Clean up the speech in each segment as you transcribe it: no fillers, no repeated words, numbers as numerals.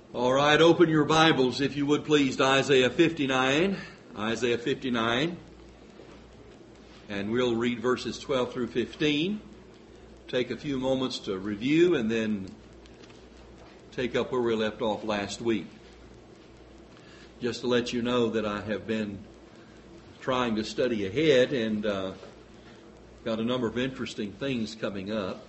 All right, open your Bibles, if you would please, to Isaiah 59. Isaiah 59. And we'll read verses 12 through 15. Take a few moments to review and then take up where we left off last week. Just to let you know that I have been trying to study ahead and got a number of interesting things coming up.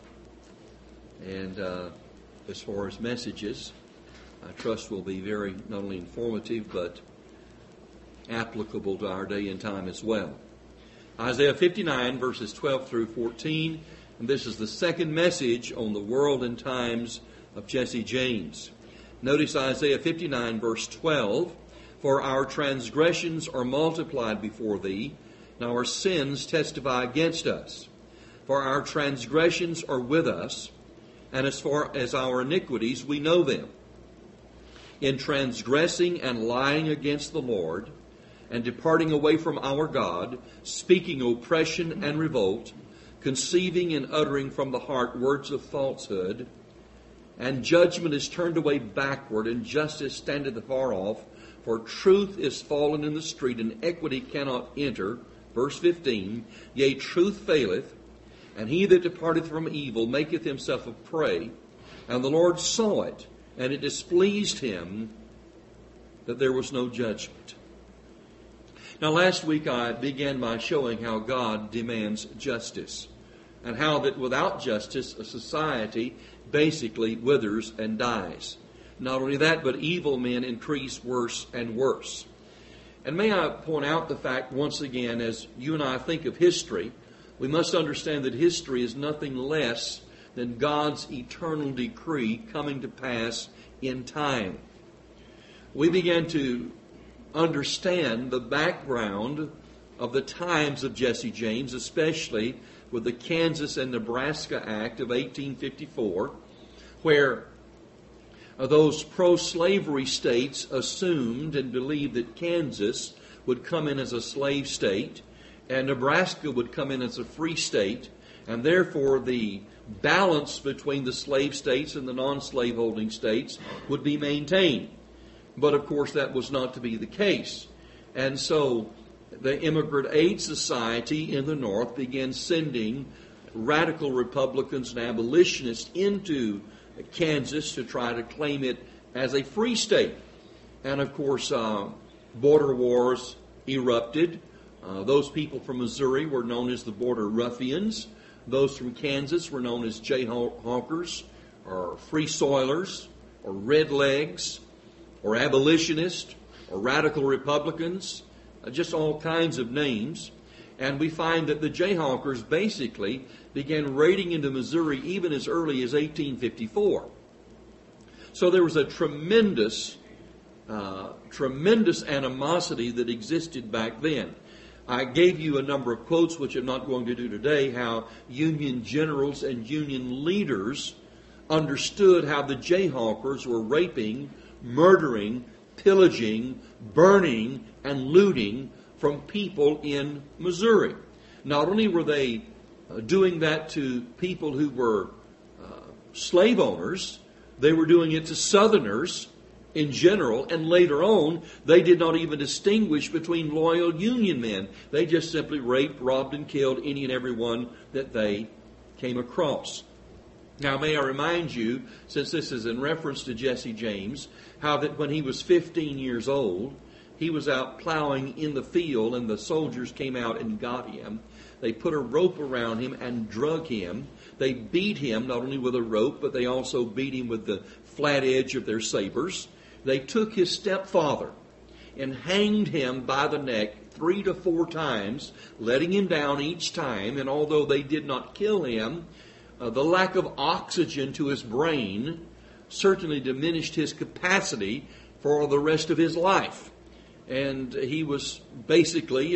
And as far as messages, I trust will be very not only informative but applicable to our day and time as well. Isaiah 59 verses 12 through 14, and this is the second message on the world and times of Jesse James. Notice Isaiah 59 verse 12, "For our transgressions are multiplied before thee, and our sins testify against us. For our transgressions are with us, and as far as our iniquities we know them. In transgressing and lying against the Lord, and departing away from our God, speaking oppression and revolt, conceiving and uttering from the heart words of falsehood, and judgment is turned away backward, and justice standeth afar off, for truth is fallen in the street, and equity cannot enter." Verse 15, "Yea, truth faileth, and he that departeth from evil maketh himself a prey. And the Lord saw it, and it displeased him that there was no judgment." Now last week I began by showing how God demands justice, and how that without justice a society basically withers and dies. Not only that, but evil men increase worse and worse. And may I point out the fact once again, as you and I think of history, we must understand that history is nothing less than God's eternal decree coming to pass in time. We began to understand the background of the times of Jesse James, especially with the Kansas and Nebraska Act of 1854, where those pro-slavery states assumed and believed that Kansas would come in as a slave state and Nebraska would come in as a free state, and therefore the balance between the slave states and the non-slave holding states would be maintained. But of course that was not to be the case. And so the Immigrant Aid Society in the North began sending radical Republicans and abolitionists into Kansas to try to claim it as a free state. And of course border wars erupted. Those people from Missouri were known as the Border Ruffians. Those from Kansas were known as Jayhawkers, or Free Soilers, or Redlegs, or Abolitionists, or Radical Republicans, just all kinds of names. And we find that the Jayhawkers basically began raiding into Missouri even as early as 1854. So there was a tremendous animosity that existed back then. I gave you a number of quotes, which I'm not going to do today, how Union generals and Union leaders understood how the Jayhawkers were raping, murdering, pillaging, burning, and looting from people in Missouri. Not only were they doing that to people who were slave owners, they were doing it to Southerners in general, and later on, they did not even distinguish between loyal Union men. They just simply raped, robbed, and killed any and every one that they came across. Now, may I remind you, since this is in reference to Jesse James, how that when he was 15 years old, he was out plowing in the field, and the soldiers came out and got him. They put a rope around him and drug him. They beat him not only with a rope, but they also beat him with the flat edge of their sabers. They took his stepfather and hanged him by the neck 3 to 4 times, letting him down each time. And although they did not kill him, the lack of oxygen to his brain certainly diminished his capacity for the rest of his life. And he was basically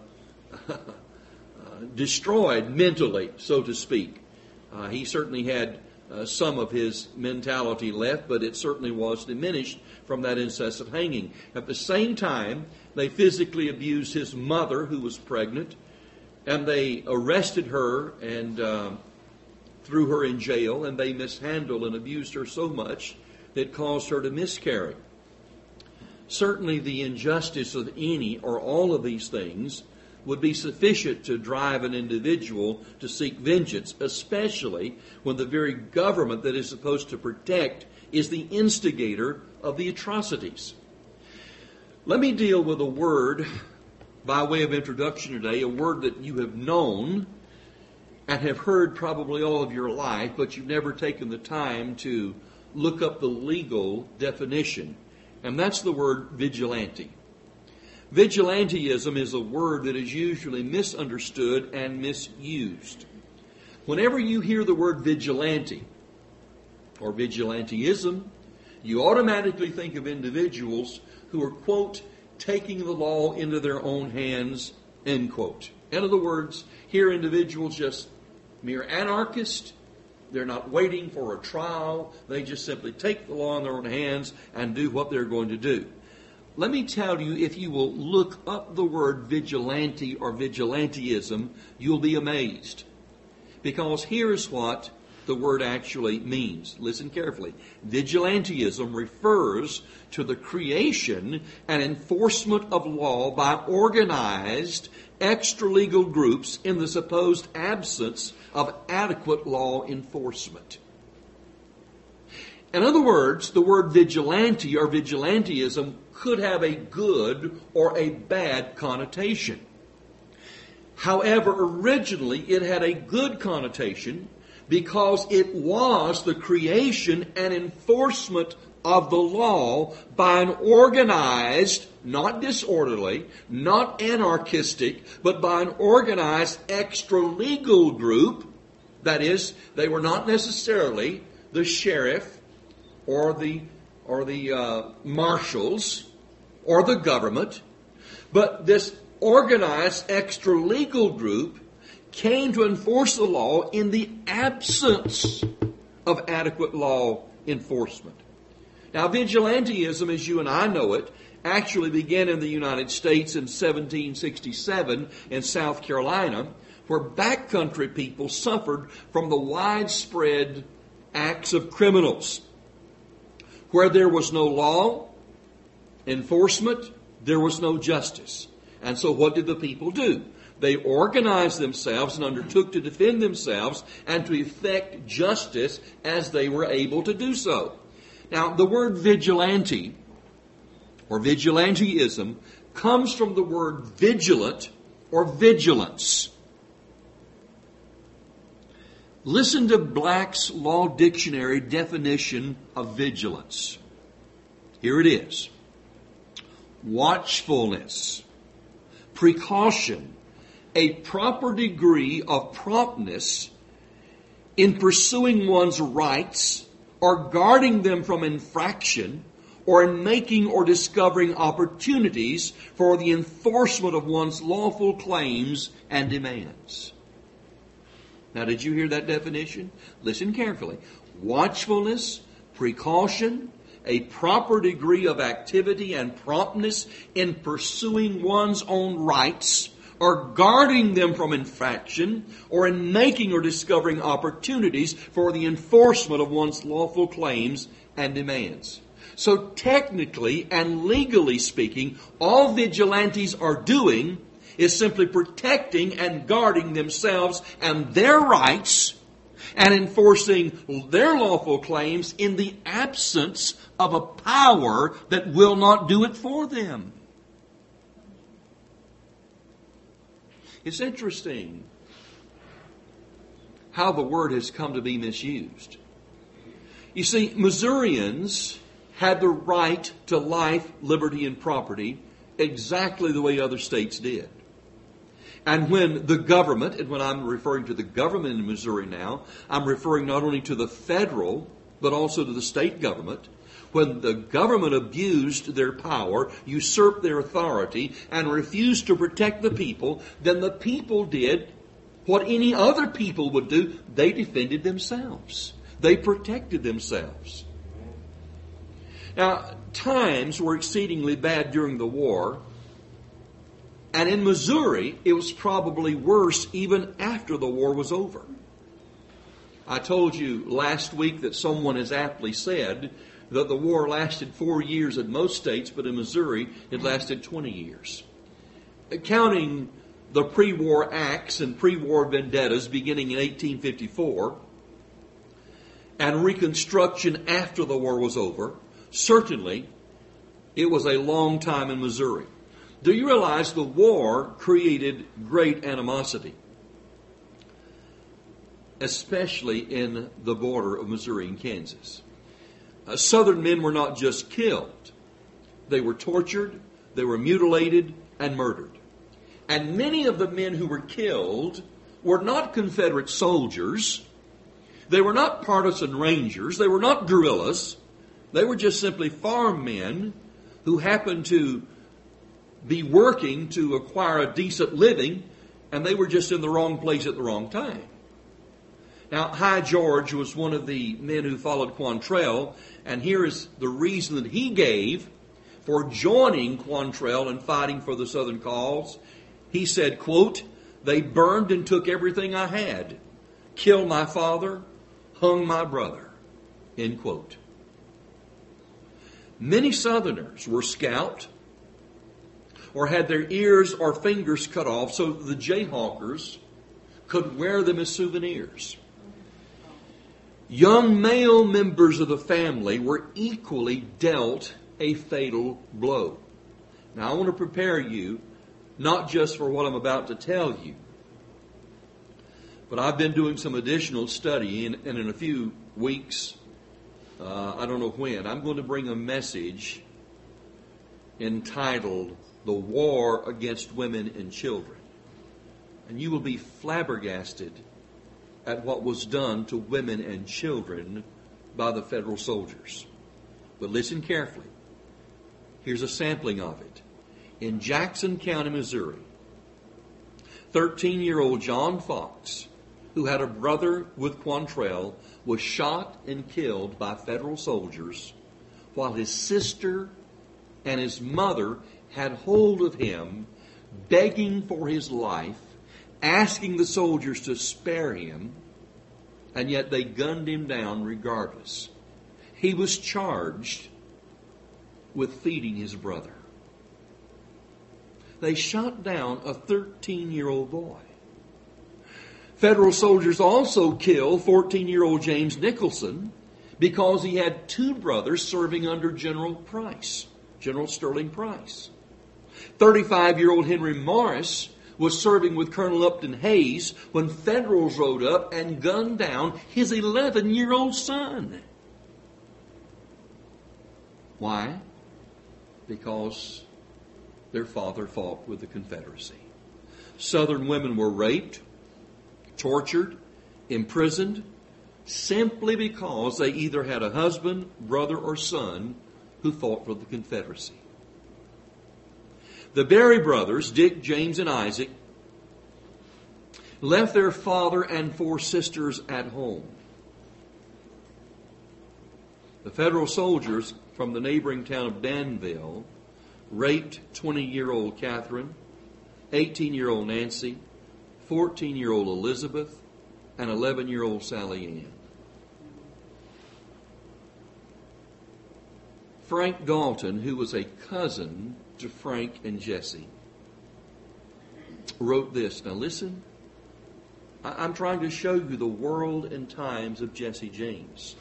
destroyed mentally, so to speak. He certainly had some of his mentality left, but it certainly was diminished from that incessant hanging. At the same time, they physically abused his mother, who was pregnant, and they arrested her and threw her in jail, and they mishandled and abused her so much that caused her to miscarry. Certainly the injustice of any or all of these things would be sufficient to drive an individual to seek vengeance, especially when the very government that is supposed to protect is the instigator of the atrocities. Let me deal with a word by way of introduction today, a word that you have known and have heard probably all of your life, but you've never taken the time to look up the legal definition, and that's the word vigilante. Vigilantism is a word that is usually misunderstood and misused. Whenever you hear the word vigilante or vigilantism, you automatically think of individuals who are, quote, taking the law into their own hands, end quote. In other words, here individuals just mere anarchists. They're not waiting for a trial. They just simply take the law in their own hands and do what they're going to do. Let me tell you, if you will look up the word vigilante or vigilantism, you'll be amazed. Because here's what the word actually means. Listen carefully. Vigilantism refers to the creation and enforcement of law by organized extra-legal groups in the supposed absence of adequate law enforcement. In other words, the word vigilante or vigilantism could have a good or a bad connotation. However, originally it had a good connotation because it was the creation and enforcement of the law by an organized, not disorderly, not anarchistic, but by an organized extra-legal group. That is, they were not necessarily the sheriff or the marshals or the government, but this organized extra-legal group came to enforce the law in the absence of adequate law enforcement. Now, vigilantism, as you and I know it, actually began in the United States in 1767 in South Carolina, where backcountry people suffered from the widespread acts of criminals. Where there was no law enforcement, there was no justice. And so what did the people do? They organized themselves and undertook to defend themselves and to effect justice as they were able to do so. Now, the word vigilante or vigilantism comes from the word vigilant or vigilance. Listen to Black's Law Dictionary definition of vigilance. Here it is. Watchfulness, precaution, a proper degree of promptness in pursuing one's rights or guarding them from infraction or in making or discovering opportunities for the enforcement of one's lawful claims and demands. Now, did you hear that definition? Listen carefully. Watchfulness, precaution, a proper degree of activity and promptness in pursuing one's own rights or guarding them from infraction or in making or discovering opportunities for the enforcement of one's lawful claims and demands. So technically and legally speaking, all vigilantes are doing is simply protecting and guarding themselves and their rights and enforcing their lawful claims in the absence of a power that will not do it for them. It's interesting how the word has come to be misused. You see, Missourians had the right to life, liberty, and property exactly the way other states did. And when the government, and when I'm referring to the government in Missouri now, I'm referring not only to the federal, but also to the state government. When the government abused their power, usurped their authority, and refused to protect the people, then the people did what any other people would do. They defended themselves. They protected themselves. Now, times were exceedingly bad during the war. And in Missouri, it was probably worse even after the war was over. I told you last week that someone has aptly said that the war lasted 4 years in most states, but in Missouri it lasted 20 years. Counting the pre-war acts and pre-war vendettas beginning in 1854 and Reconstruction after the war was over, certainly it was a long time in Missouri. Do you realize the war created great animosity, especially in the border of Missouri and Kansas? Southern men were not just killed. They were tortured, they were mutilated, and murdered. And many of the men who were killed were not Confederate soldiers. They were not partisan rangers. They were not guerrillas. They were just simply farm men who happened to be working to acquire a decent living, and they were just in the wrong place at the wrong time. Now, High George was one of the men who followed Quantrell, and here is the reason that he gave for joining Quantrell and fighting for the Southern cause. He said, quote, "They burned and took everything I had, killed my father, hung my brother," end quote. Many Southerners were scalped or had their ears or fingers cut off so that the Jayhawkers could wear them as souvenirs. Young male members of the family were equally dealt a fatal blow. Now, I want to prepare you not just for what I'm about to tell you, but I've been doing some additional study, and in a few weeks, I don't know when, I'm going to bring a message entitled "The War Against Women and Children." And you will be flabbergasted at what was done to women and children by the federal soldiers. But listen carefully. Here's a sampling of it. In Jackson County, Missouri, 13-year-old John Fox, who had a brother with Quantrell, was shot and killed by federal soldiers while his sister and his mother had hold of him, begging for his life, asking the soldiers to spare him, and yet they gunned him down regardless. He was charged with feeding his brother. They shot down a 13-year-old boy. Federal soldiers also killed 14-year-old James Nicholson because he had two brothers serving under General Sterling Price. 35-year-old Henry Morris was serving with Colonel Upton Hayes when Federals rode up and gunned down his 11-year-old son. Why? Because their father fought with the Confederacy. Southern women were raped, tortured, imprisoned, simply because they either had a husband, brother, or son who fought for the Confederacy. The Berry brothers, Dick, James, and Isaac, left their father and 4 sisters at home. The federal soldiers from the neighboring town of Danville raped 20-year-old Catherine, 18-year-old Nancy, 14-year-old Elizabeth, and 11-year-old Sally Ann. Frank Galton, who was a cousin to Frank and Jesse, wrote this. Now listen, I'm trying to show you the world and times of Jesse James.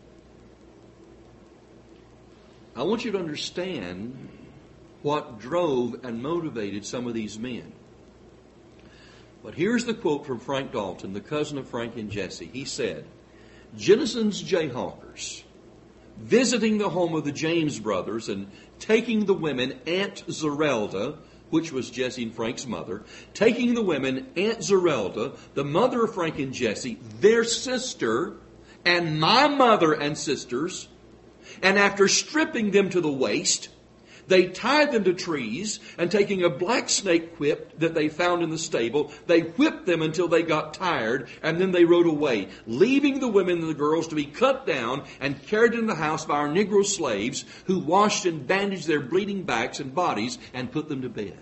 I want you to understand what drove and motivated some of these men. But here's the quote from Frank Dalton, the cousin of Frank and Jesse. He said, "Jennison's Jayhawkers, visiting the home of the James brothers and taking the women Aunt Zerelda," which was Jesse and Frank's mother, taking the women Aunt Zerelda, the mother of Frank and Jesse, their sister, and my mother and sisters, and after stripping them to the waist, they tied them to trees, and taking a black snake whip that they found in the stable, they whipped them until they got tired, and then they rode away, leaving the women and the girls to be cut down and carried into the house by our Negro slaves, who washed and bandaged their bleeding backs and bodies and put them to bed.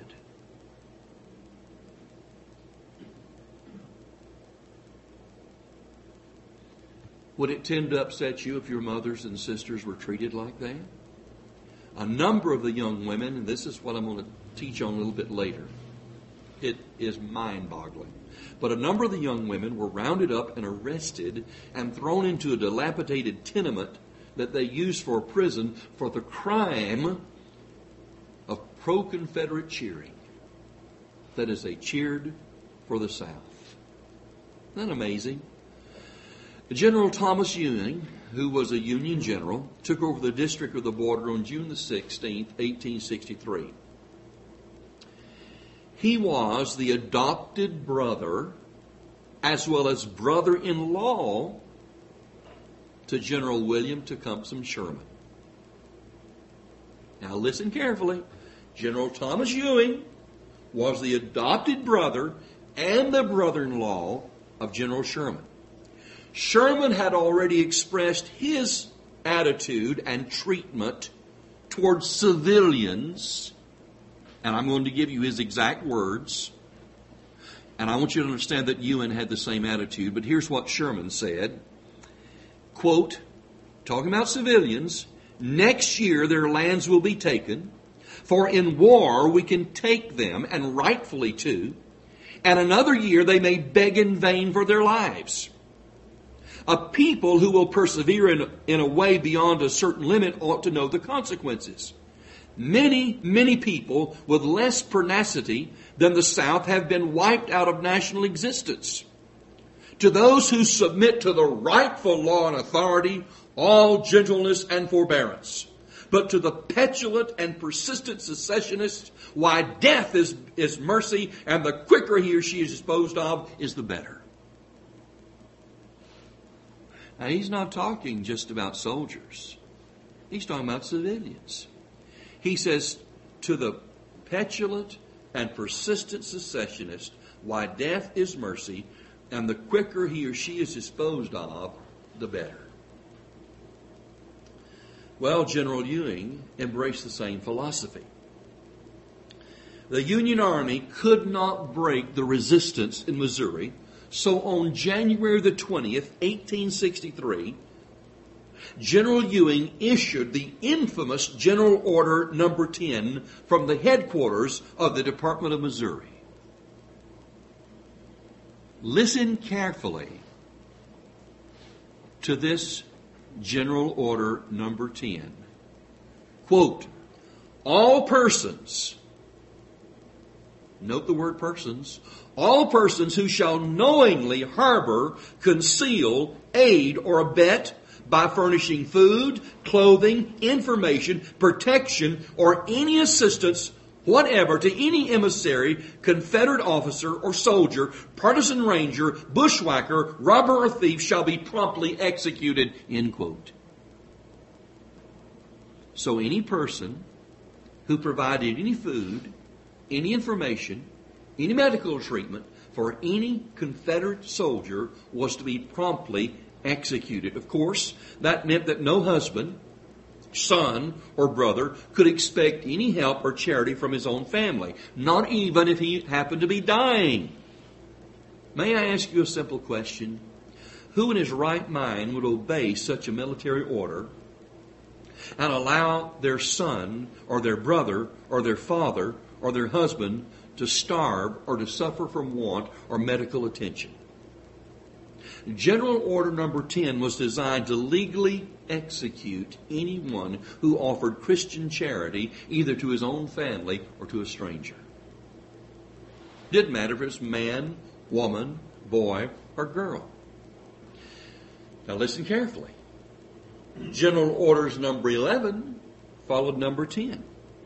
Would it tend to upset you if your mothers and sisters were treated like that? A number of the young women, and this is what I'm going to teach on a little bit later. It is mind-boggling. But a number of the young women were rounded up and arrested and thrown into a dilapidated tenement that they used for a prison for the crime of pro-Confederate cheering. That is, they cheered for the South. Isn't that amazing? General Thomas Ewing, who was a Union general, took over the District of the Border on June the 16th, 1863. He was the adopted brother as well as brother-in-law to General William Tecumseh Sherman. Now listen carefully. General Thomas Ewing was the adopted brother and the brother-in-law of General Sherman. Sherman had already expressed his attitude and treatment towards civilians, and I'm going to give you his exact words, and I want you to understand that Ewing had the same attitude, but here's what Sherman said, quote, talking about civilians, next year their lands will be taken, for in war we can take them, and rightfully too, and another year they may beg in vain for their lives. A people who will persevere in a way beyond a certain limit ought to know the consequences. Many people with less pertinacity than the South have been wiped out of national existence. To those who submit to the rightful law and authority, all gentleness and forbearance. But to the petulant and persistent secessionists, why death is mercy, and the quicker he or she is disposed of is the better. Now, he's not talking just about soldiers. He's talking about civilians. He says, to the petulant and persistent secessionist, why death is mercy, and the quicker he or she is disposed of, the better. Well, General Ewing embraced the same philosophy. The Union Army could not break the resistance in Missouri, so on January the 20th, 1863, General Ewing issued the infamous General Order Number 10 from the headquarters of the Department of Missouri. Listen carefully to this General Order Number 10. Quote, all persons, note the word persons, all persons who shall knowingly harbor, conceal, aid, or abet by furnishing food, clothing, information, protection, or any assistance whatever to any emissary, Confederate officer or soldier, partisan ranger, bushwhacker, robber, or thief shall be promptly executed, end quote. So any person who provided any food, any information, any medical treatment for any Confederate soldier was to be promptly executed. Of course, that meant that no husband, son, or brother could expect any help or charity from his own family, not even if he happened to be dying. May I ask you a simple question? Who in his right mind would obey such a military order and allow their son or their brother or their father or their husband to starve or to suffer from want or medical attention? General Order Number 10 was designed to legally execute anyone who offered Christian charity either to his own family or to a stranger. Didn't matter if it was man, woman, boy, or girl. Now listen carefully. General Orders Number 11 followed Number 10.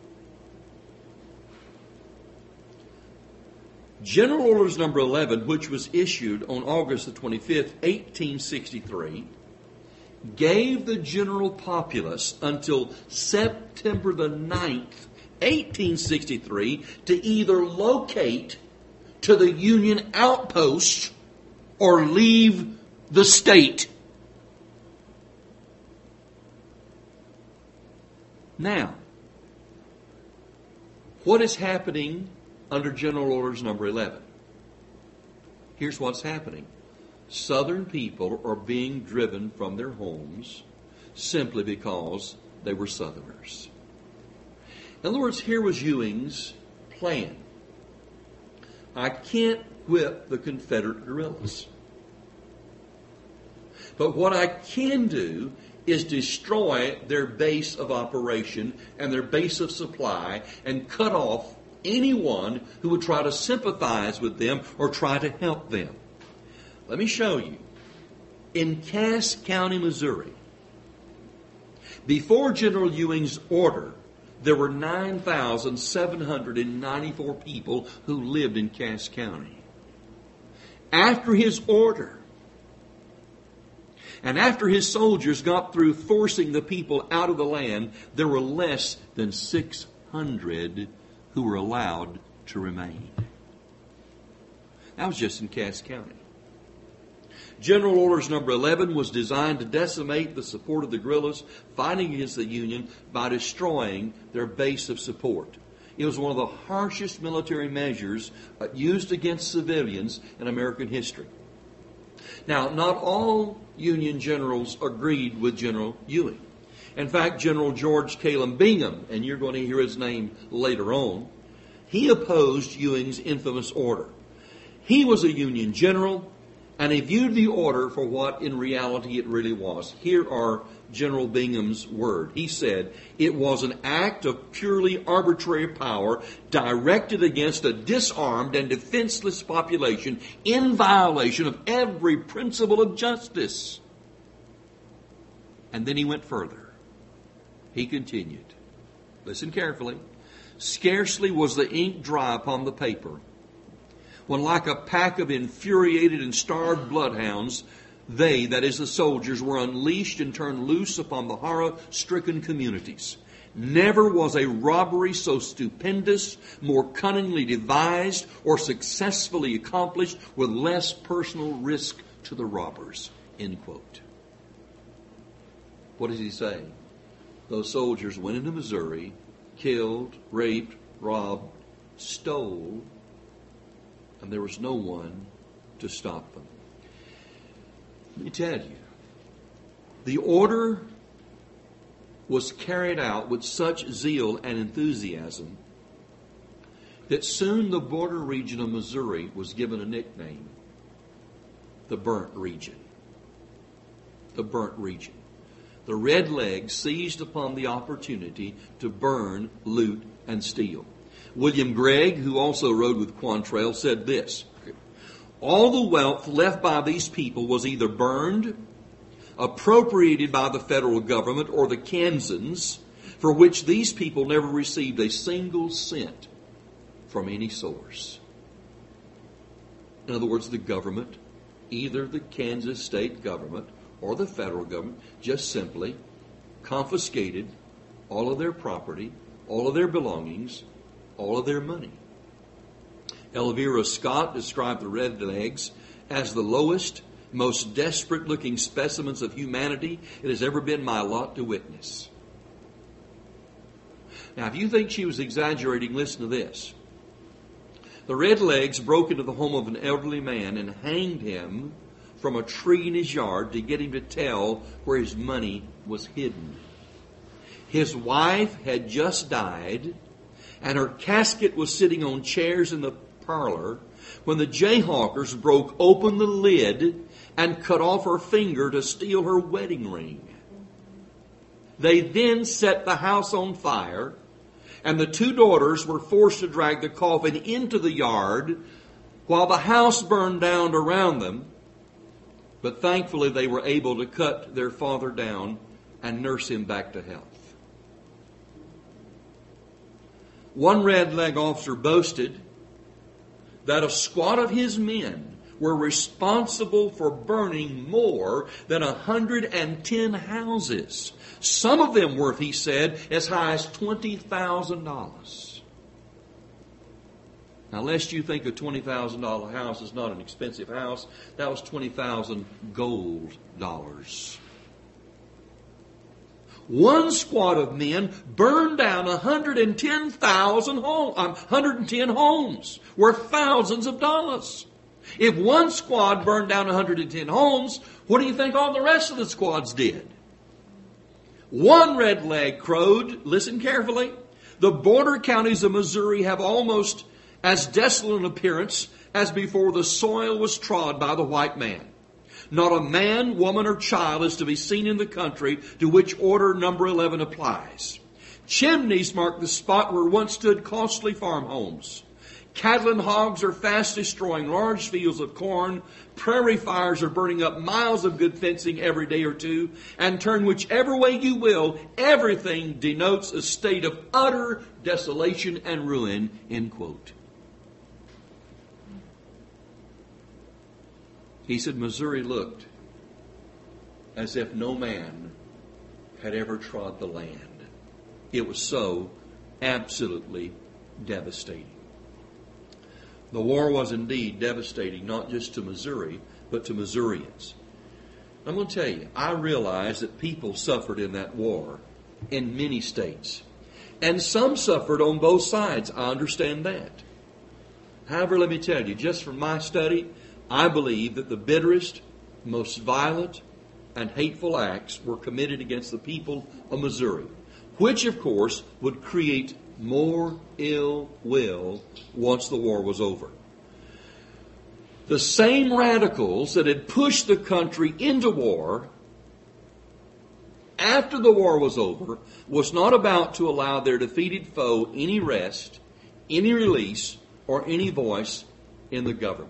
General Orders Number 11, which was issued on August the 25th, 1863, gave the general populace until September the 9th, 1863, to either locate to the Union outpost or leave the state. Now, what is happening under General Orders Number 11? Here's what's happening. Southern people are being driven from their homes simply because they were Southerners. In other words, here was Ewing's plan. I can't whip the Confederate guerrillas. But what I can do is destroy their base of operation and their base of supply and cut off anyone who would try to sympathize with them or try to help them. Let me show you. In Cass County, Missouri, before General Ewing's order, there were 9,794 people who lived in Cass County. After his order, and after his soldiers got through forcing the people out of the land, there were less than 600 who were allowed to remain. That was just in Cass County. General Orders Number 11 was designed to decimate the support of the guerrillas fighting against the Union by destroying their base of support. It was one of the harshest military measures used against civilians in American history. Now, not all Union generals agreed with General Ewing. In fact, General George Caleb Bingham, and you're going to hear his name later on, he opposed Ewing's infamous order. He was a Union general, and he viewed the order for what in reality it really was. Here are General Bingham's words. He said, "It was an act of purely arbitrary power directed against a disarmed and defenseless population in violation of every principle of justice." And then he went further. He continued. Listen carefully. "Scarcely was the ink dry upon the paper when, like a pack of infuriated and starved bloodhounds, they, that is the soldiers, were unleashed and turned loose upon the horror-stricken communities. Never was a robbery so stupendous, more cunningly devised, or successfully accomplished with less personal risk to the robbers." End quote. What does he say? Those soldiers went into Missouri, killed, raped, robbed, stole, and there was no one to stop them. Let me tell you, the order was carried out with such zeal and enthusiasm that soon the border region of Missouri was given a nickname, the Burnt Region. The Burnt Region. The Red Legs seized upon the opportunity to burn, loot, and steal. William Gregg, who also rode with Quantrell, said this: "All the wealth left by these people was either burned, appropriated by the federal government or the Kansans, for which these people never received a single cent from any source." In other words, the government, either the Kansas state government or the federal government, just simply confiscated all of their property, all of their belongings, all of their money. Elvira Scott described the Red Legs as the lowest, most desperate-looking specimens of humanity it has ever been my lot to witness. Now, if you think she was exaggerating, listen to this. The Red Legs broke into the home of an elderly man and hanged him from a tree in his yard to get him to tell where his money was hidden. His wife had just died, and her casket was sitting on chairs in the parlor when the Jayhawkers broke open the lid and cut off her finger to steal her wedding ring. They then set the house on fire, and the two daughters were forced to drag the coffin into the yard while the house burned down around them. But thankfully they were able to cut their father down and nurse him back to health. One Red Leg officer boasted that a squad of his men were responsible for burning more than 110 houses. Some of them worth, he said, as high as $20,000. Now, lest you think a $20,000 house is not an expensive house, that was 20,000 gold dollars. One squad of men burned down 110 homes worth thousands of dollars. If one squad burned down 110 homes, what do you think all the rest of the squads did? One red leg crowed, listen carefully, the border counties of Missouri have almost as desolate an appearance as before the soil was trod by the white man. Not a man, woman, or child is to be seen in the country to which order number 11 applies. Chimneys mark the spot where once stood costly farm homes. Cattle and hogs are fast destroying large fields of corn. Prairie fires are burning up miles of good fencing every day or two. And turn whichever way you will, everything denotes a state of utter desolation and ruin, end quote. He said Missouri looked as if no man had ever trod the land. It was so absolutely devastating. The war was indeed devastating, not just to Missouri, but to Missourians. I'm going to tell you, I realize that people suffered in that war in many states. And some suffered on both sides. I understand that. However, let me tell you, just from my study, I believe that the bitterest, most violent, and hateful acts were committed against the people of Missouri, which, of course, would create more ill will once the war was over. The same radicals that had pushed the country into war after the war was over was not about to allow their defeated foe any rest, any release, or any voice in the government.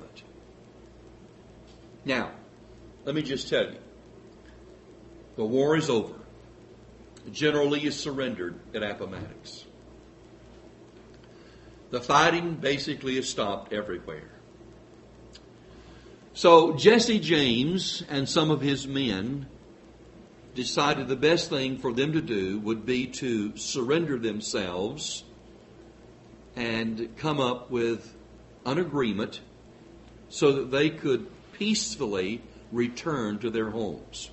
Now, let me just tell you, the war is over. General Lee is surrendered at Appomattox. The fighting basically has stopped everywhere. So Jesse James and some of his men decided the best thing for them to do would be to surrender themselves and come up with an agreement so that they could peacefully return to their homes.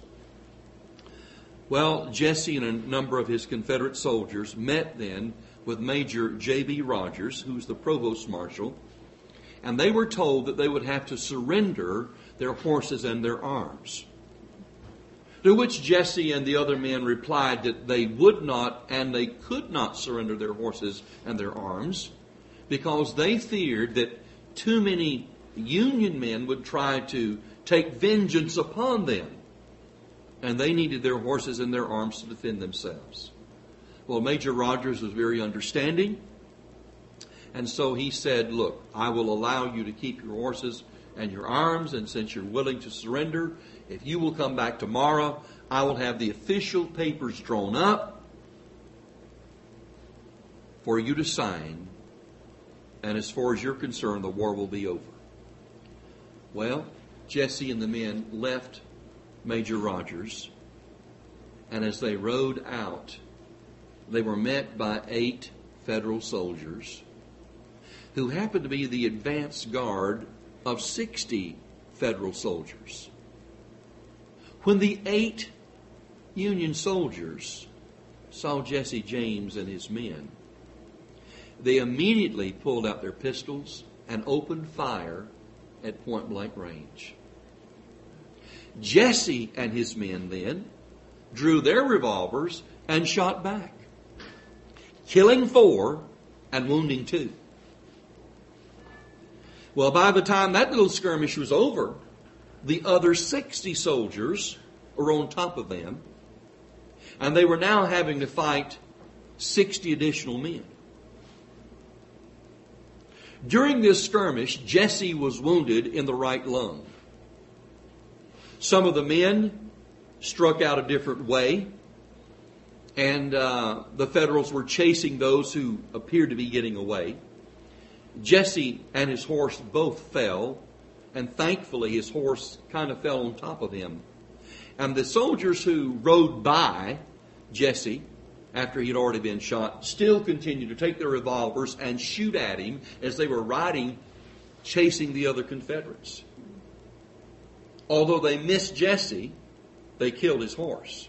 Well, Jesse and a number of his Confederate soldiers met then with Major J.B. Rogers, who was the provost marshal, and they were told that they would have to surrender their horses and their arms. To which Jesse and the other men replied that they would not and they could not surrender their horses and their arms because they feared that too many Union men would try to take vengeance upon them, and they needed their horses and their arms to defend themselves. Well, Major Rogers was very understanding, and so he said, look, I will allow you to keep your horses and your arms, and since you're willing to surrender, if you will come back tomorrow, I will have the official papers drawn up for you to sign, and as far as you're concerned, the war will be over. Well, Jesse and the men left Major Rogers, and as they rode out, they were met by 8 Federal soldiers who happened to be the advance guard of 60 Federal soldiers. When the 8 Union soldiers saw Jesse James and his men, they immediately pulled out their pistols and opened fire at point-blank range. Jesse and his men then drew their revolvers and shot back, killing 4 and wounding 2. Well, by the time that little skirmish was over, the other 60 soldiers were on top of them, and they were now having to fight 60 additional men. During this skirmish, Jesse was wounded in the right lung. Some of the men struck out a different way, and the Federals were chasing those who appeared to be getting away. Jesse and his horse both fell, and thankfully his horse kind of fell on top of him. And the soldiers who rode by Jesse, after he had already been shot, still continued to take their revolvers and shoot at him as they were riding, chasing the other Confederates. Although they missed Jesse, they killed his horse.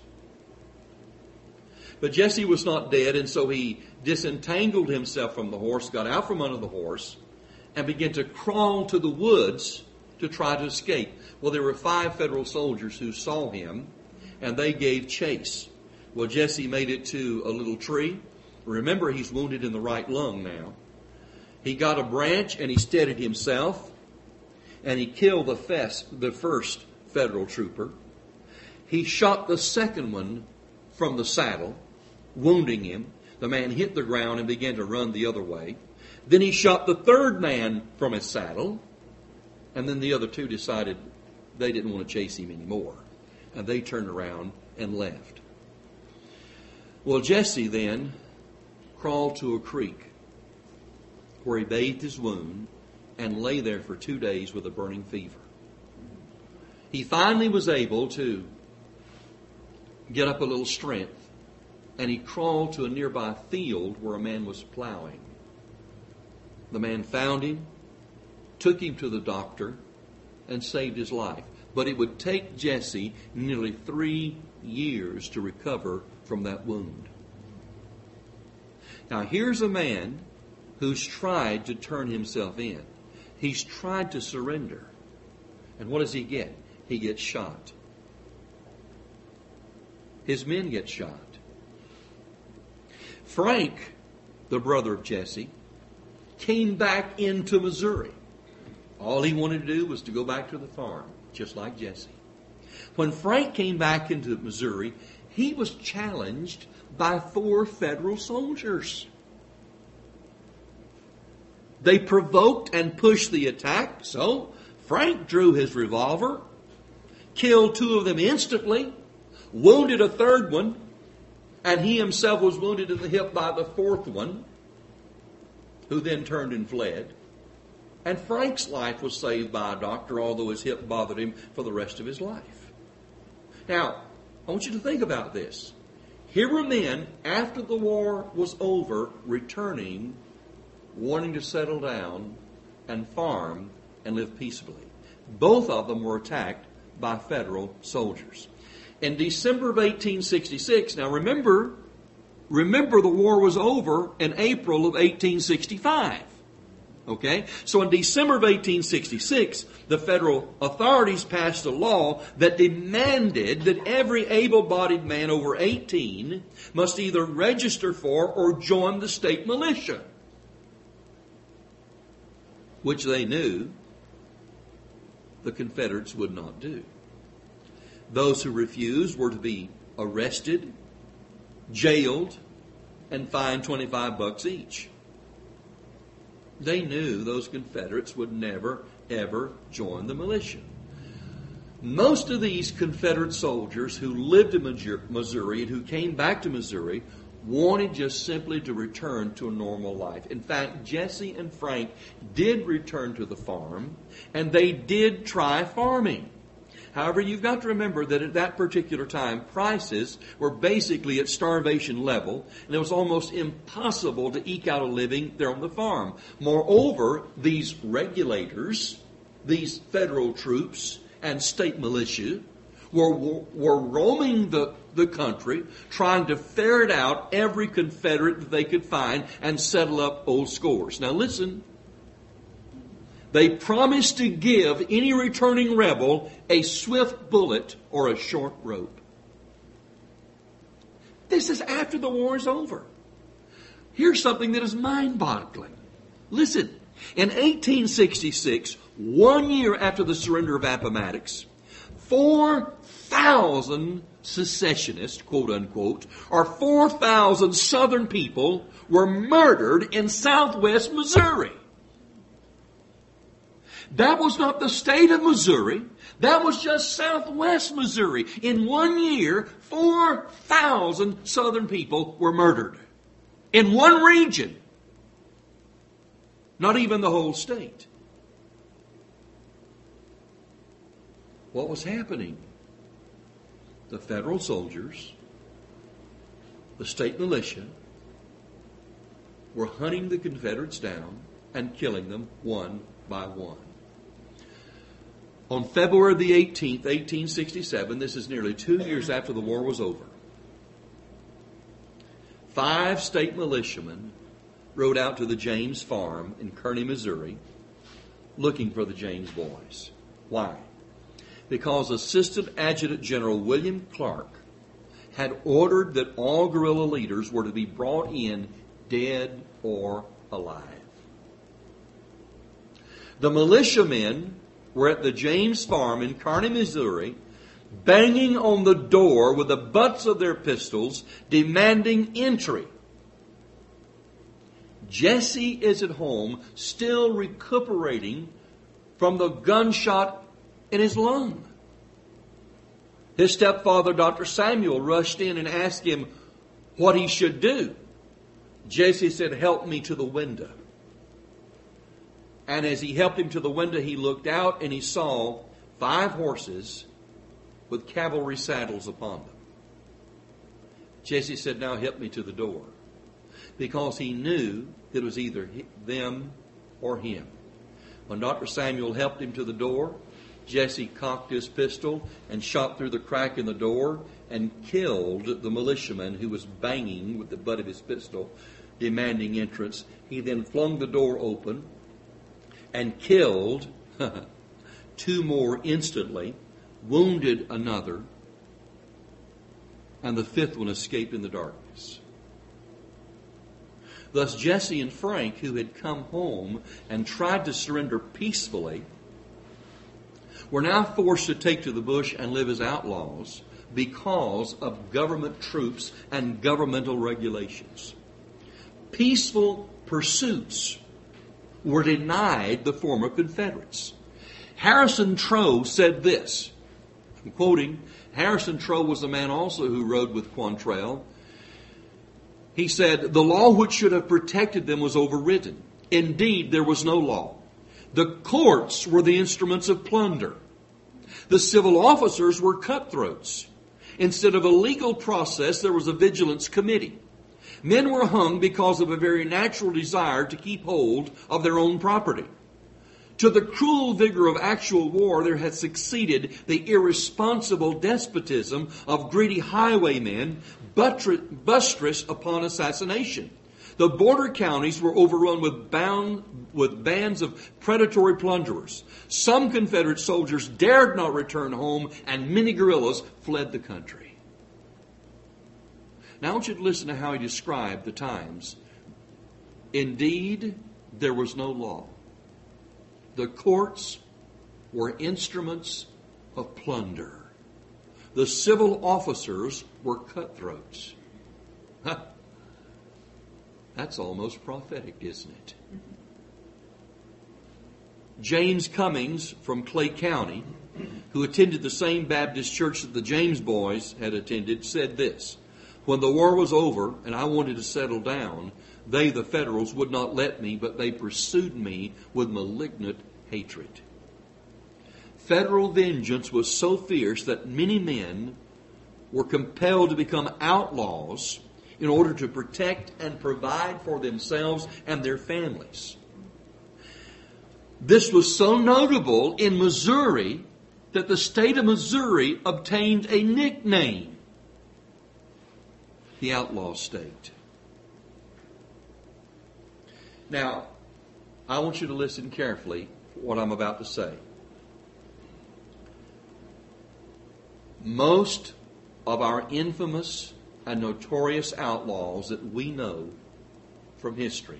But Jesse was not dead, and so he disentangled himself from the horse, got out from under the horse, and began to crawl to the woods to try to escape. Well, there were 5 federal soldiers who saw him, and they gave chase. Well, Jesse made it to a little tree. Remember, he's wounded in the right lung now. He got a branch and he steadied himself, and he killed the first federal trooper. He shot the second one from the saddle, wounding him. The man hit the ground and began to run the other way. Then he shot the third man from his saddle, and then the other 2 decided they didn't want to chase him anymore, and they turned around and left. Well, Jesse then crawled to a creek where he bathed his wound and lay there for 2 days with a burning fever. He finally was able to get up a little strength, and he crawled to a nearby field where a man was plowing. The man found him, took him to the doctor, and saved his life. But it would take Jesse nearly 3 years to recover from that wound. Now here's a man who's tried to turn himself in. He's tried to surrender. And what does he get? He gets shot. His men get shot. Frank, the brother of Jesse, came back into Missouri. All he wanted to do was to go back to the farm, just like Jesse. When Frank came back into Missouri, he was challenged by 4 federal soldiers. They provoked and pushed the attack, so Frank drew his revolver, killed 2 of them instantly, wounded a third one, and he himself was wounded in the hip by the 4th one, who then turned and fled. And Frank's life was saved by a doctor, although his hip bothered him for the rest of his life. Now, I want you to think about this. Here were men, after the war was over, returning, wanting to settle down and farm and live peaceably. Both of them were attacked by federal soldiers. In December of 1866, now remember the war was over in April of 1865. Okay? So in December of 1866, the federal authorities passed a law that demanded that every able-bodied man over 18 must either register for or join the state militia, which they knew the Confederates would not do. Those who refused were to be arrested, jailed, and fined $25 each. They knew those Confederates would never, ever join the militia. Most of these Confederate soldiers who lived in Missouri and who came back to Missouri wanted just simply to return to a normal life. In fact, Jesse and Frank did return to the farm, and they did try farming. However, you've got to remember that at that particular time, prices were basically at starvation level, and it was almost impossible to eke out a living there on the farm. Moreover, these regulators, these federal troops and state militia were roaming the country, trying to ferret out every Confederate that they could find and settle up old scores. Now listen. They promised to give any returning rebel a swift bullet or a short rope. This is after the war is over. Here's something that is mind-boggling. Listen, in 1866, 1 year after the surrender of Appomattox, 4,000 secessionists, quote unquote, or 4,000 Southern people were murdered in southwest Missouri. That was not the state of Missouri. That was just southwest Missouri. In 1 year, 4,000 Southern people were murdered. In one region. Not even the whole state. What was happening? The federal soldiers, the state militia, were hunting the Confederates down and killing them one by one. On February the 18th, 1867, this is nearly 2 years after the war was over, 5 state militiamen rode out to the James farm in Kearney, Missouri, looking for the James boys. Why? Because Assistant Adjutant General William Clark had ordered that all guerrilla leaders were to be brought in dead or alive. The militiamen were at the James Farm in Kearney, Missouri, banging on the door with the butts of their pistols, demanding entry. Jesse is at home, still recuperating from the gunshot in his lung. His stepfather, Dr. Samuel, rushed in and asked him what he should do. Jesse said, "Help me to the window." And as he helped him to the window, he looked out and he saw 5 horses with cavalry saddles upon them. Jesse said, "Now help me to the door." Because he knew that it was either them or him. When Dr. Samuel helped him to the door, Jesse cocked his pistol and shot through the crack in the door and killed the militiaman who was banging with the butt of his pistol, demanding entrance. He then flung the door open and killed 2 more instantly, wounded another, and the 5th one escaped in the darkness. Thus Jesse and Frank, who had come home and tried to surrender peacefully, were now forced to take to the bush and live as outlaws because of government troops and governmental regulations. Peaceful pursuits were denied the former Confederates. Harrison Trow said this, I'm quoting, Harrison Trow was the man also who rode with Quantrell. He said, "The law which should have protected them was overridden. Indeed, there was no law. The courts were the instruments of plunder. The civil officers were cutthroats. Instead of a legal process, there was a vigilance committee. Men were hung because of a very natural desire to keep hold of their own property. To the cruel vigor of actual war, there had succeeded the irresponsible despotism of greedy highwaymen, buttressed upon assassination. The border counties were overrun with bands of predatory plunderers. Some Confederate soldiers dared not return home, and many guerrillas fled the country." Now I want you to listen to how he described the times. Indeed, there was no law. The courts were instruments of plunder. The civil officers were cutthroats. That's almost prophetic, isn't it? James Cummings from Clay County, who attended the same Baptist church that the James boys had attended, said this: "When the war was over and I wanted to settle down, they, the Federals, would not let me, but they pursued me with malignant hatred. Federal vengeance was so fierce that many men were compelled to become outlaws in order to protect and provide for themselves and their families. This was so notable in Missouri that the state of Missouri obtained a nickname, the Outlaw State." Now, I want you to listen carefully to what I'm about to say. Most of our infamous and notorious outlaws that we know from history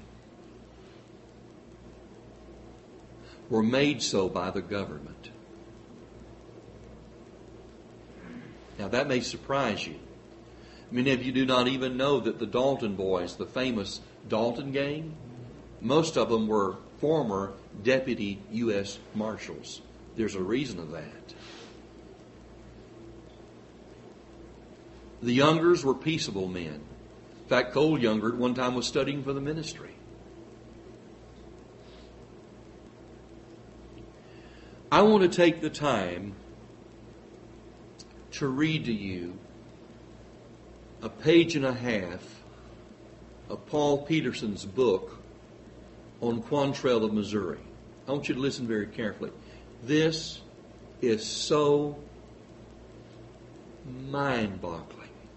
were made so by the government. Now that may surprise you. Many of you do not even know that the Dalton boys, the famous Dalton gang, most of them were former deputy U.S. Marshals. There's a reason of that. The Youngers were peaceable men. In fact, Cole Younger at one time was studying for the ministry. I want to take the time to read to you a page and a half of Paul Peterson's book on Quantrell of Missouri. I want you to listen very carefully. This is so mind-boggling.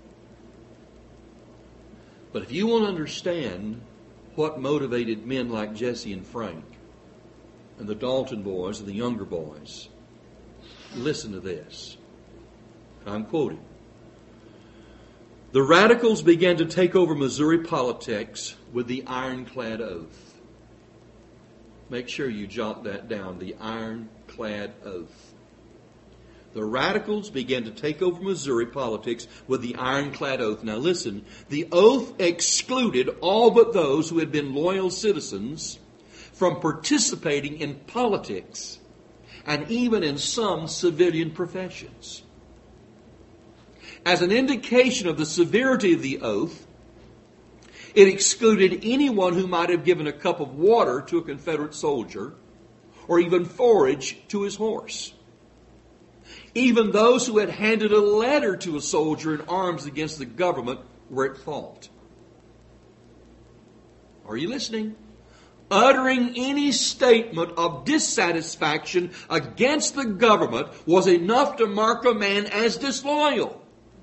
But if you want to understand what motivated men like Jesse and Frank and the Dalton boys and the Younger boys, Listen to this. I'm quoting. The radicals began to take over Missouri politics with the ironclad oath. Make sure you jot that down, the ironclad oath. The radicals began to take over Missouri politics with the ironclad oath. Now listen, the oath excluded all but those who had been loyal citizens from participating in politics and even in some civilian professions. As an indication of the severity of the oath, it excluded anyone who might have given a cup of water to a Confederate soldier or even forage to his horse. Even those who had handed a letter to a soldier in arms against the government were at fault. Are you listening? Uttering any statement of dissatisfaction against the government was enough to mark a man as disloyal.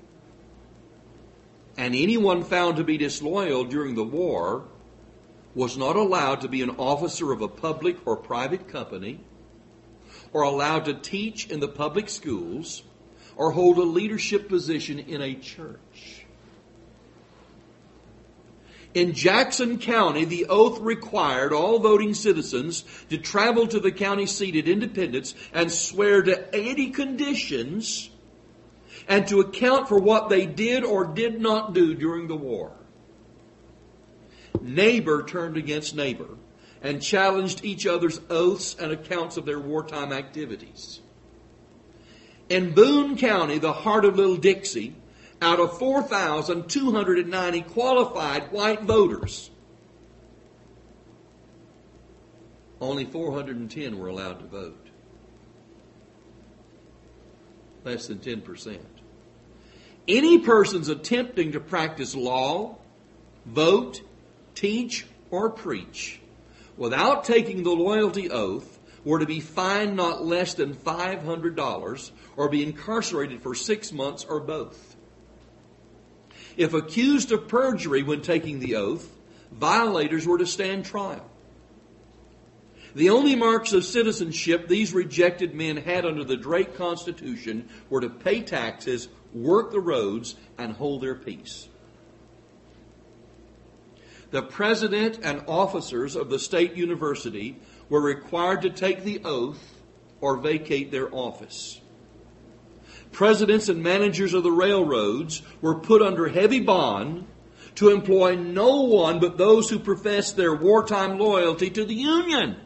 And anyone found to be disloyal during the war was not allowed to be an officer of a public or private company, or allowed to teach in the public schools, or hold a leadership position in a church. In Jackson County, the oath required all voting citizens to travel to the county seat at Independence and swear to 80 conditions and to account for what they did or did not do during the war. Neighbor turned against neighbor and challenged each other's oaths and accounts of their wartime activities. In Boone County, the heart of Little Dixie, out of 4,290 qualified white voters, only 410 were allowed to vote. Less than 10%. Any persons attempting to practice law, vote, teach, or preach without taking the loyalty oath were to be fined not less than $500 or be incarcerated for 6 months or both. If accused of perjury when taking the oath, violators were to stand trial. The only marks of citizenship these rejected men had under the Drake Constitution were to pay taxes, work the roads, and hold their peace. The president and officers of the state university were required to take the oath or vacate their office. Presidents and managers of the railroads were put under heavy bond to employ no one but those who professed their wartime loyalty to the Union.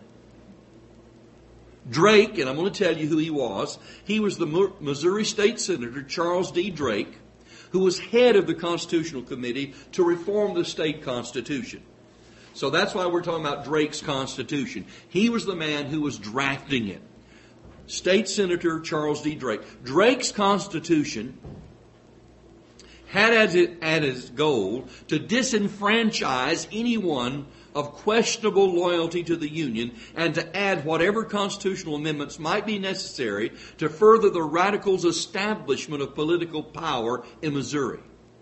Drake, and I'm going to tell you who he was the Missouri State Senator Charles D. Drake, who was head of the Constitutional Committee to reform the state constitution. So that's why we're talking about Drake's Constitution. He was the man who was drafting it. State Senator Charles D. Drake. Drake's Constitution had as its goal to disenfranchise anyone of questionable loyalty to the Union and to add whatever constitutional amendments might be necessary to further the radicals' establishment of political power in Missouri.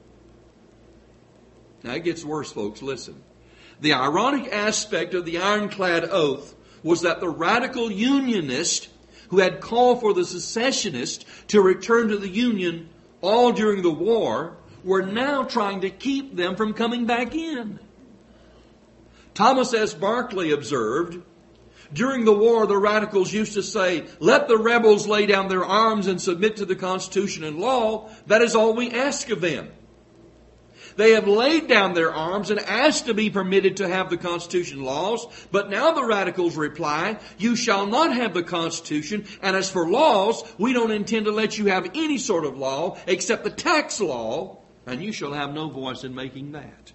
Now it gets worse, folks. Listen. The ironic aspect of the ironclad oath was that the radical Unionists who had called for the secessionists to return to the Union all during the war were now trying to keep them from coming back in. Thomas S. Barclay observed, during the war, the radicals used to say, "Let the rebels lay down their arms and submit to the Constitution and law. That is all we ask of them." They have laid down their arms and asked to be permitted to have the Constitution laws, but now the radicals reply, "You shall not have the Constitution, and as for laws, we don't intend to let you have any sort of law except the tax law, and you shall have no voice in making that."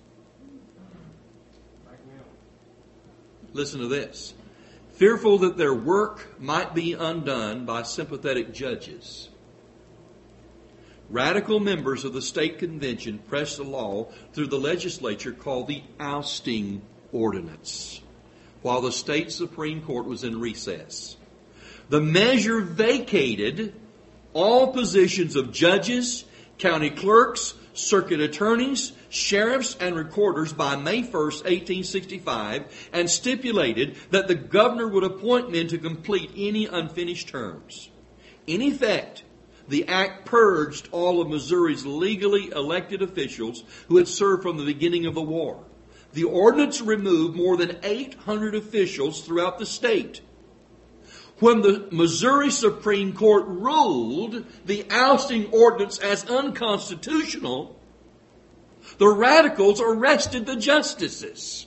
Listen to this. Fearful that their work might be undone by sympathetic judges, radical members of the state convention pressed a law through the legislature called the Ousting Ordinance, while the state Supreme Court was in recess. The measure vacated all positions of judges, county clerks, circuit attorneys, sheriffs, and recorders by May 1st, 1865, and stipulated that the governor would appoint men to complete any unfinished terms. In effect, the act purged all of Missouri's legally elected officials who had served from the beginning of the war. The ordinance removed more than 800 officials throughout the state. When the Missouri Supreme Court ruled the ousting ordinance as unconstitutional, the radicals arrested the justices.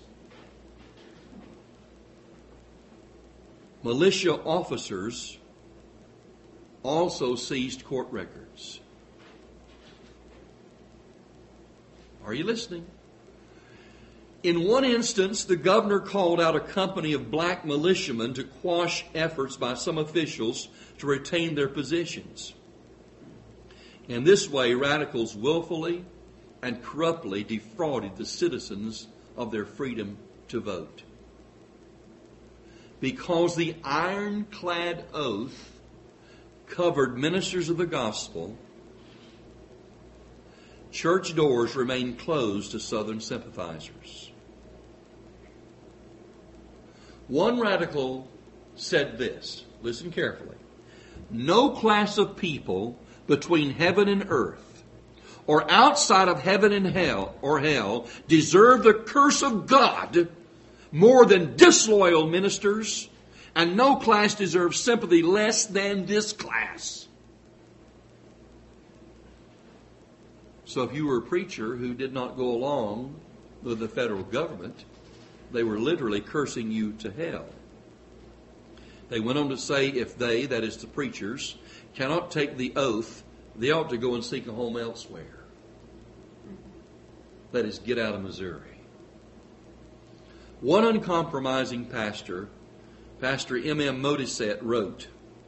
Militia officers also seized court records. Are you listening? In one instance, the governor called out a company of black militiamen to quash efforts by some officials to retain their positions. In this way, radicals willfully and corruptly defrauded the citizens of their freedom to vote. Because the ironclad oath covered ministers of the gospel, church doors remained closed to Southern sympathizers. One radical said this, listen carefully: no class of people between heaven and earth, or outside of heaven and hell, deserve the curse of God more than disloyal ministers, and no class deserves sympathy less than this class. So if you were a preacher who did not go along with the federal government, they were literally cursing you to hell. They went on to say if they, that is the preachers, cannot take the oath, they ought to go and seek a home elsewhere. That is, get out of Missouri. One uncompromising pastor, Pastor M.M. Modisette, wrote,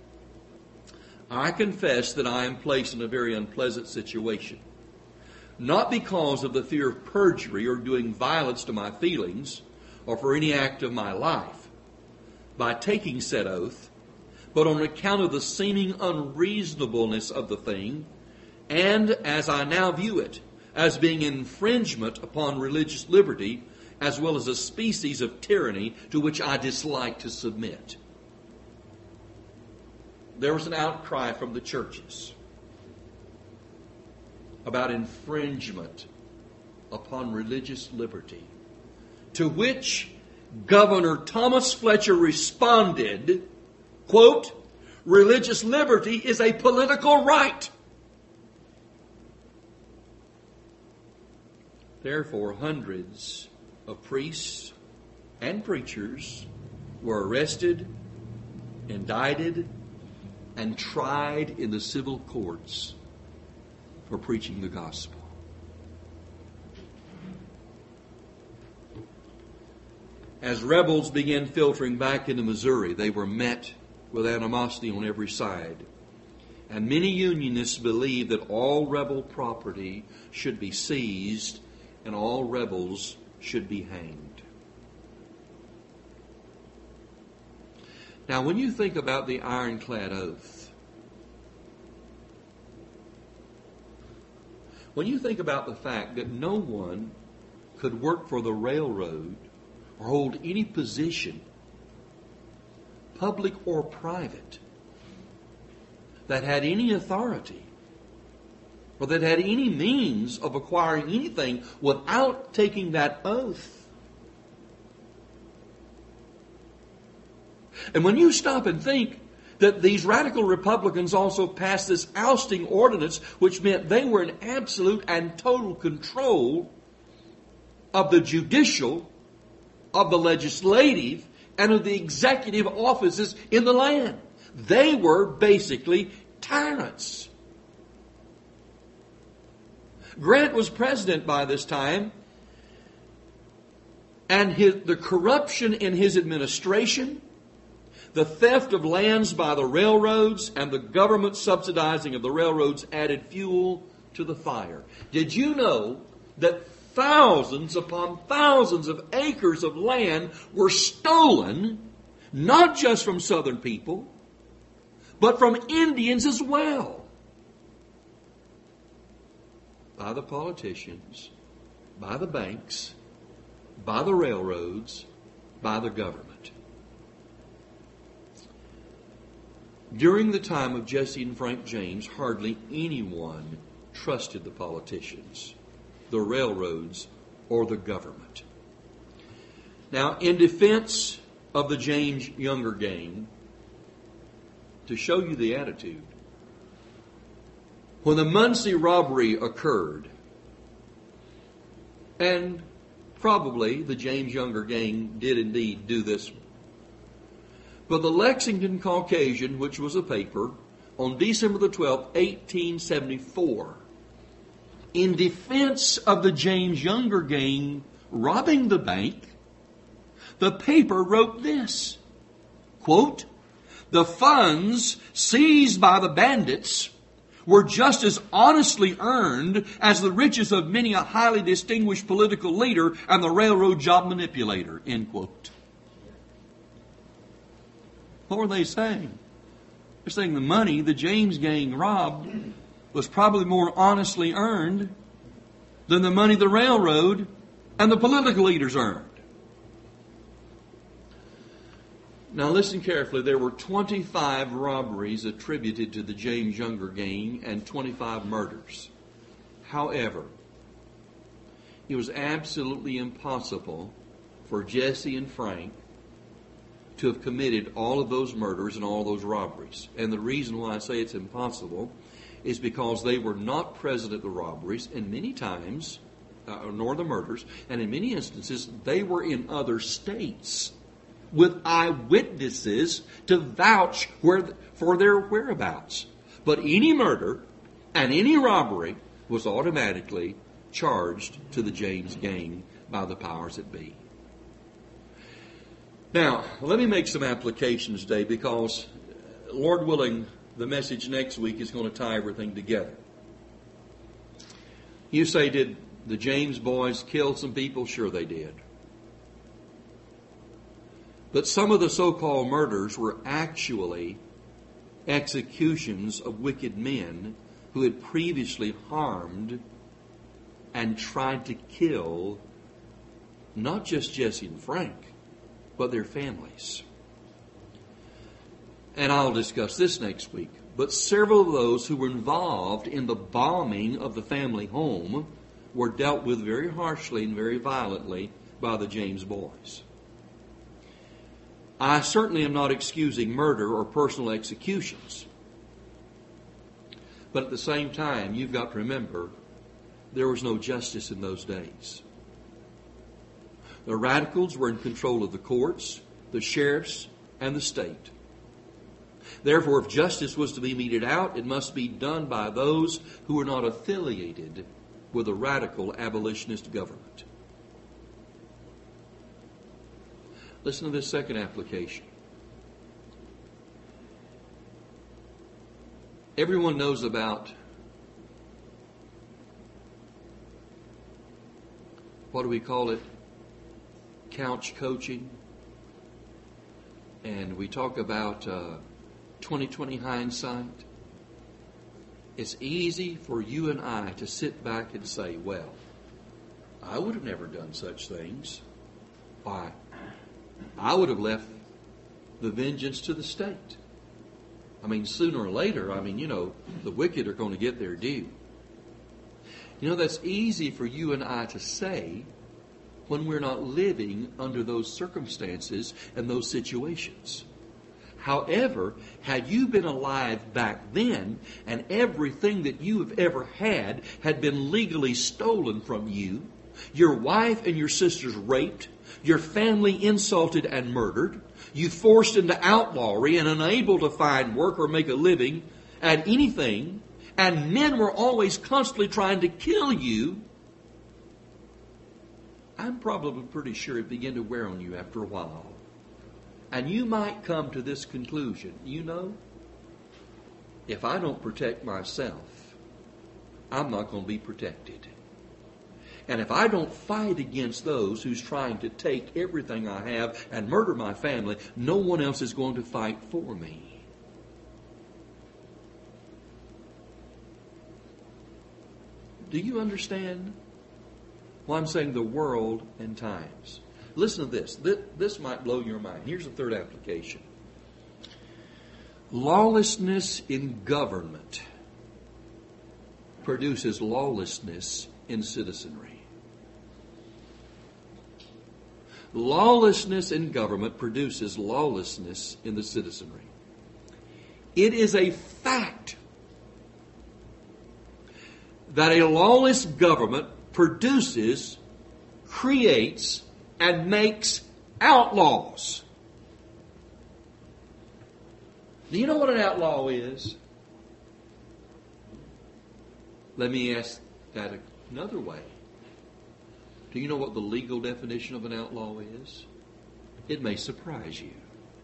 I confess that I am placed in a very unpleasant situation, not because of the fear of perjury or doing violence to my feelings or for any act of my life by taking said oath, but on account of the seeming unreasonableness of the thing, and as I now view it, as being infringement upon religious liberty, as well as a species of tyranny to which I dislike to submit. There was an outcry from the churches about infringement upon religious liberty, to which Governor Thomas Fletcher responded, quote, religious liberty is a political right. Therefore, hundreds of priests and preachers were arrested, indicted, and tried in the civil courts for preaching the gospel. As rebels began filtering back into Missouri, they were met with animosity on every side. And many Unionists believed that all rebel property should be seized and all rebels should be hanged. Now, when you think about the ironclad oath, when you think about the fact that no one could work for the railroad or hold any position, public or private, that had any authority or that had any means of acquiring anything without taking that oath. And when you stop and think that these radical Republicans also passed this ousting ordinance, which meant they were in absolute and total control of the judicial, of the legislative, and of the executive offices in the land. They were basically tyrants. Grant was president by this time, and the corruption in his administration, the theft of lands by the railroads, and the government subsidizing of the railroads added fuel to the fire. Did you know that thousands upon thousands of acres of land were stolen, not just from Southern people, but from Indians as well? By the politicians, by the banks, by the railroads, by the government. During the time of Jesse and Frank James, hardly anyone trusted the politicians, the railroads, or the government. Now, in defense of the James Younger gang, to show you the attitude, when the Muncie robbery occurred, and probably the James Younger gang did indeed do this, but the Lexington Caucasian, which was a paper, on December the 12th, 1874, in defense of the James Younger gang robbing the bank, the paper wrote this, quote, "The funds seized by the bandits were just as honestly earned as the riches of many a highly distinguished political leader and the railroad job manipulator," end quote. What were they saying? They're saying the money the James gang robbed was probably more honestly earned than the money the railroad and the political leaders earned. Now listen carefully. There were 25 robberies attributed to the James Younger gang and 25 murders. However, it was absolutely impossible for Jesse and Frank to have committed all of those murders and all those robberies. And the reason why I say it's impossible is because they were not present at the robberies, and many times, nor the murders, and in many instances, they were in other states with eyewitnesses to vouch for their whereabouts. But any murder and any robbery was automatically charged to the James gang by the powers that be. Now, let me make some applications today because, Lord willing, the message next week is going to tie everything together. You say, did the James boys kill some people? Sure they did. But some of the so-called murders were actually executions of wicked men who had previously harmed and tried to kill not just Jesse and Frank, but their families. And I'll discuss this next week. But several of those who were involved in the bombing of the family home were dealt with very harshly and very violently by the James boys. I certainly am not excusing murder or personal executions. But at the same time, you've got to remember, there was no justice in those days. The radicals were in control of the courts, the sheriffs, and the state. Therefore, if justice was to be meted out, it must be done by those who were not affiliated with a radical abolitionist government. Listen to this second application. Everyone knows about, what do we call it? Couch coaching. And we talk about 20/20 hindsight. It's easy for you and I to sit back and say, well, I would have never done such things. Why? I would have left the vengeance to the state. I mean, sooner or later, the wicked are going to get their due. That's easy for you and I to say when we're not living under those circumstances and those situations. However, had you been alive back then and everything that you have ever had been legally stolen from you, your wife and your sisters raped, your family insulted and murdered, you forced into outlawry and unable to find work or make a living at anything, and men were always constantly trying to kill you, I'm probably pretty sure it began to wear on you after a while. And you might come to this conclusion, if I don't protect myself, I'm not going to be protected. And if I don't fight against those who's trying to take everything I have and murder my family, no one else is going to fight for me. Do you understand why I'm saying the world and times? Listen to this. This might blow your mind. Here's the third application. Lawlessness in government produces lawlessness in citizenry. Lawlessness in government produces lawlessness in the citizenry. It is a fact that a lawless government produces, creates, and makes outlaws. Do you know what an outlaw is? Let me ask that another way. Do you know what the legal definition of an outlaw is? It may surprise you.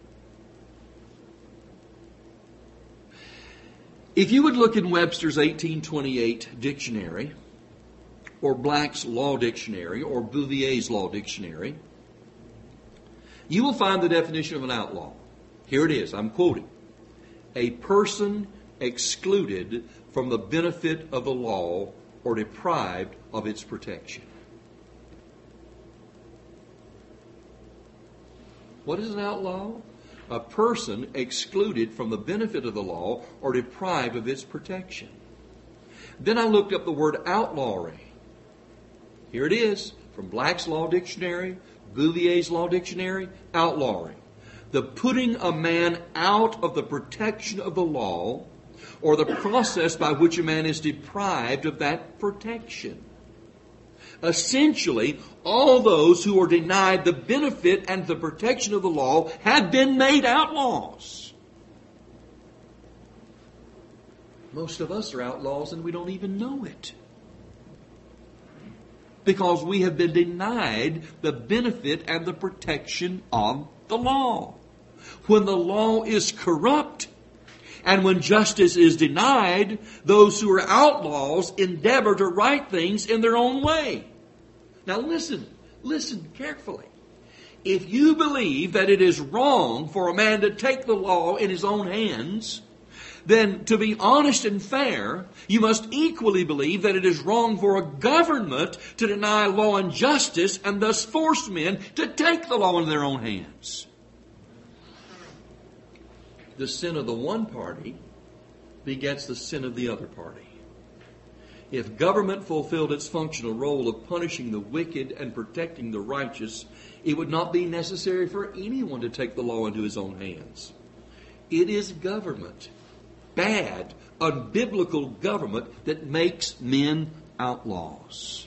If you would look in Webster's 1828 dictionary, or Black's Law Dictionary, or Bouvier's Law Dictionary, you will find the definition of an outlaw. Here it is, I'm quoting. A person excluded from the benefit of the law or deprived of its protection. What is an outlaw? A person excluded from the benefit of the law or deprived of its protection. Then I looked up the word outlawry. Here it is, from Black's Law Dictionary, Bouvier's Law Dictionary, outlawry. The putting a man out of the protection of the law or the process by which a man is deprived of that protection. Essentially, all those who are denied the benefit and the protection of the law have been made outlaws. Most of us are outlaws and we don't even know it. Because we have been denied the benefit and the protection of the law. When the law is corrupt and when justice is denied, those who are outlaws endeavor to right things in their own way. Now listen carefully. If you believe that it is wrong for a man to take the law in his own hands, then to be honest and fair, you must equally believe that it is wrong for a government to deny law and justice and thus force men to take the law in their own hands. The sin of the one party begets the sin of the other party. If government fulfilled its functional role of punishing the wicked and protecting the righteous, it would not be necessary for anyone to take the law into his own hands. It is government, bad, unbiblical government, that makes men outlaws.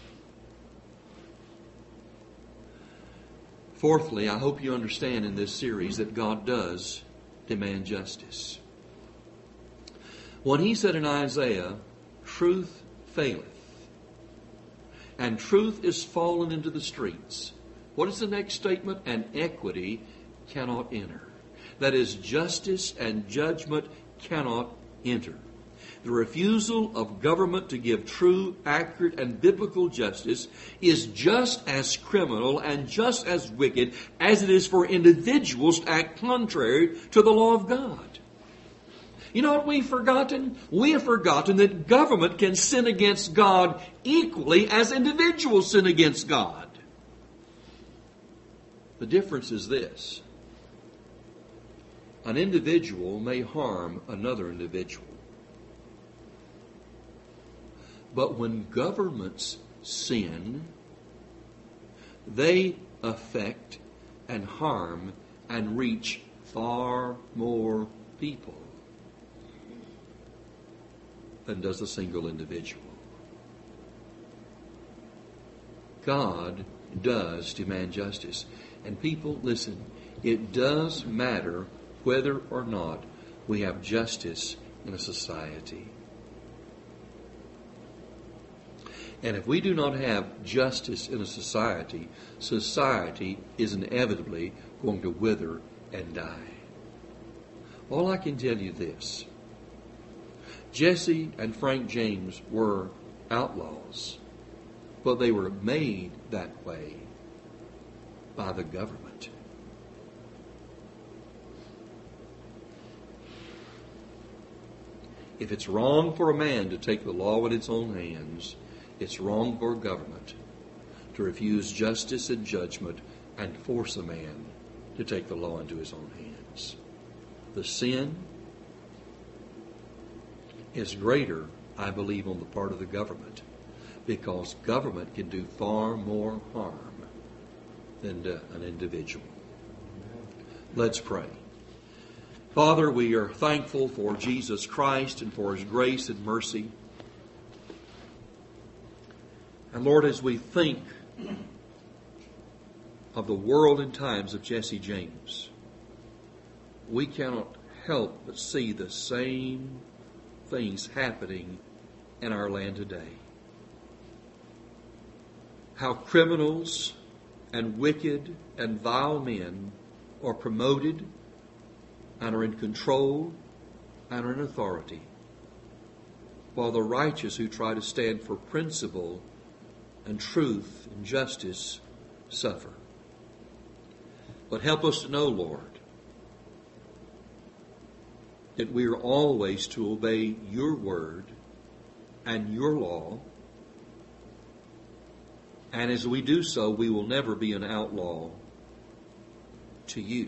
Fourthly, I hope you understand in this series that God does demand justice. When he said in Isaiah, truth faileth, and truth is fallen into the streets. What is the next statement? And equity cannot enter. That is, justice and judgment cannot enter. The refusal of government to give true, accurate, and biblical justice is just as criminal and just as wicked as it is for individuals to act contrary to the law of God. You know what we've forgotten? We have forgotten that government can sin against God equally as individuals sin against God. The difference is this. An individual may harm another individual. But when governments sin, they affect and harm and reach far more people than does a single individual. God does demand justice. And people, listen, it does matter whether or not we have justice in a society. And if we do not have justice in a society, society is inevitably going to wither and die. All I can tell you this. Jesse and Frank James were outlaws, but they were made that way by the government. If it's wrong for a man to take the law in its own hands, it's wrong for a government to refuse justice and judgment and force a man to take the law into his own hands. The sin is greater, I believe, on the part of the government, because government can do far more harm than an individual. Let's pray. Father, we are thankful for Jesus Christ and for His grace and mercy. And Lord, as we think of the world and times of Jesse James, we cannot help but see the same things happening in our land today. How criminals and wicked and vile men are promoted and are in control and are in authority, while the righteous who try to stand for principle and truth and justice suffer. But help us to know, Lord, that we are always to obey Your word and Your law, and as we do so, we will never be an outlaw to You.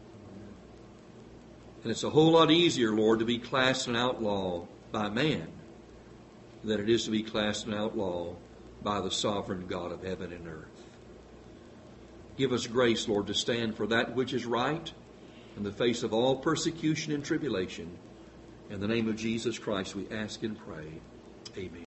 And it's a whole lot easier, Lord, to be classed an outlaw by man than it is to be classed an outlaw by the sovereign God of heaven and earth. Give us grace, Lord, to stand for that which is right in the face of all persecution and tribulation. In the name of Jesus Christ we ask and pray. Amen.